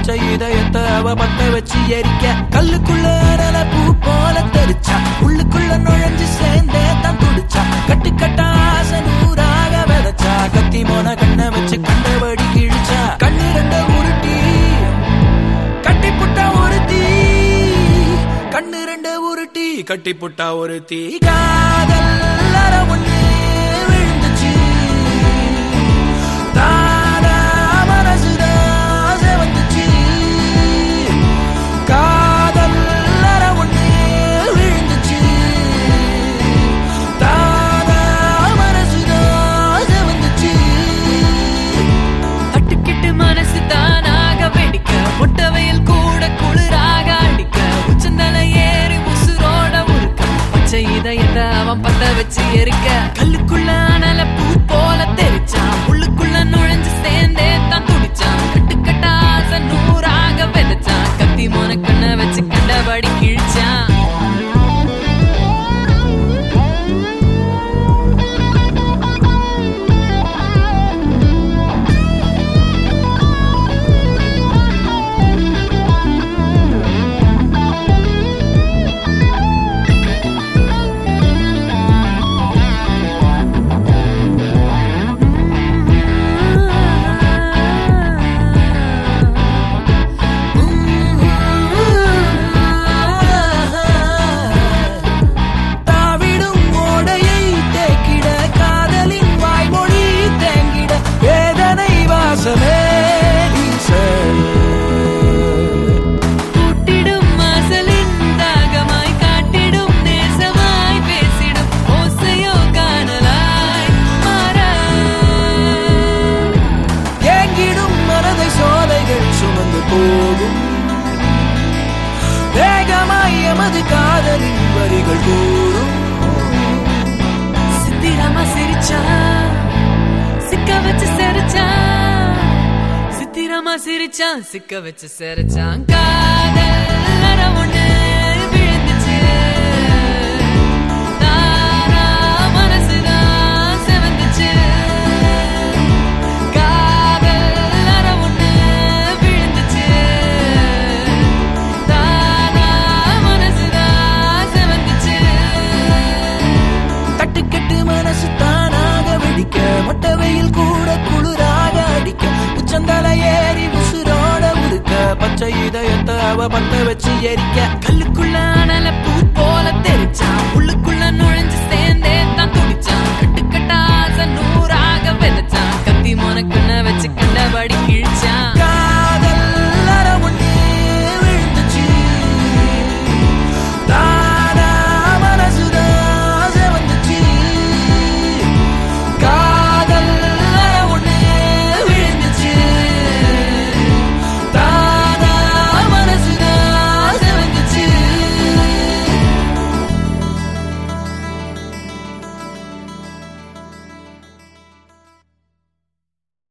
பச்சை இதயத்தை அவ பத்த வச்சு எரிக்க கல்லுக்குள்ள அனல பூ போல தெரிச்சா உள்ளுக்குள்ள நுழைஞ்சு சேர்ந்தே தான் துடிச்சா கட்டுக்கட்டா ஆசை நூறாக விதைச்சா கத்தி மோன கண்ணை வச்சு கண்டபடி கிழிச்சா கண்ணு ரெண்ட உருட்டி கட்டி புட்டா ஒரு தீ கண்ணு ரெண்ட உருட்டி கட்டி புட்டா ஒரு தீ காதல் ஒண்ணு விழுந்துச்சு தானா மனசுதான் செவந்துச்சு காதல் ஒண்ணு விழுந்துச்சு தானா மனசுதான் செவந்துச்சு அட்டுக்கிட்டு மனசு தானாக வெடிக்க முட்டவையில் கூட குளிராக அடிக்க உச்சந்தல ஏறி உசுரோட முறுக்க பச்சை இதயத்தை அவன் பத்த வச்சு எரிக்க கல்லுக்குள்ள அனல பூ போல தெரிச்சா உள்ளுக்குள்ள நுழைஞ்சு சேர்ந்தே தான் துடிச்சான் கட்டுக்கட்டா ஆசை நூறாக விதைச்சான் கத்தி மோன கண்ணை வச்சு கண்டபடி கிழிச்சான் கூட்டிடும் மாசலின் தாகமாய் காட்டிடும் நேசமாய் பேசிடும் ஓசையோ காணலாய் மாற ஏங்கிடும் மனதை சோலைகள் சுமந்து போகும் வேகமாய் எமது காதலின் வரிகள் கூறும் சித்திரமா சிரிச்சா சிக்க வச்சு சிரிச்சான் சித்திரமா சிரிச்சான் சிக்க வச்சு சிரிச்சான் காதல் ஒண்ணு விழுந்துச்சு தானா மனசுதான் செவந்துச்சு காதல் ஒண்ணு விழுந்துச்சு தானா மனசுதான் செவந்துச்சு கட்டுக்கட்டு மனசு தானாக வெடிக்க மொட்டை வெயில் கூட குளிராக அடிக்க உச்சந்தல ஏறி உசுரோட உருக்க பச்சை இதயத்தை அவ பத்த வச்சு எரிக்க கல்லுக்குள்ள அனல பூ போல தெரிச்சா உள்ளுக்குள்ள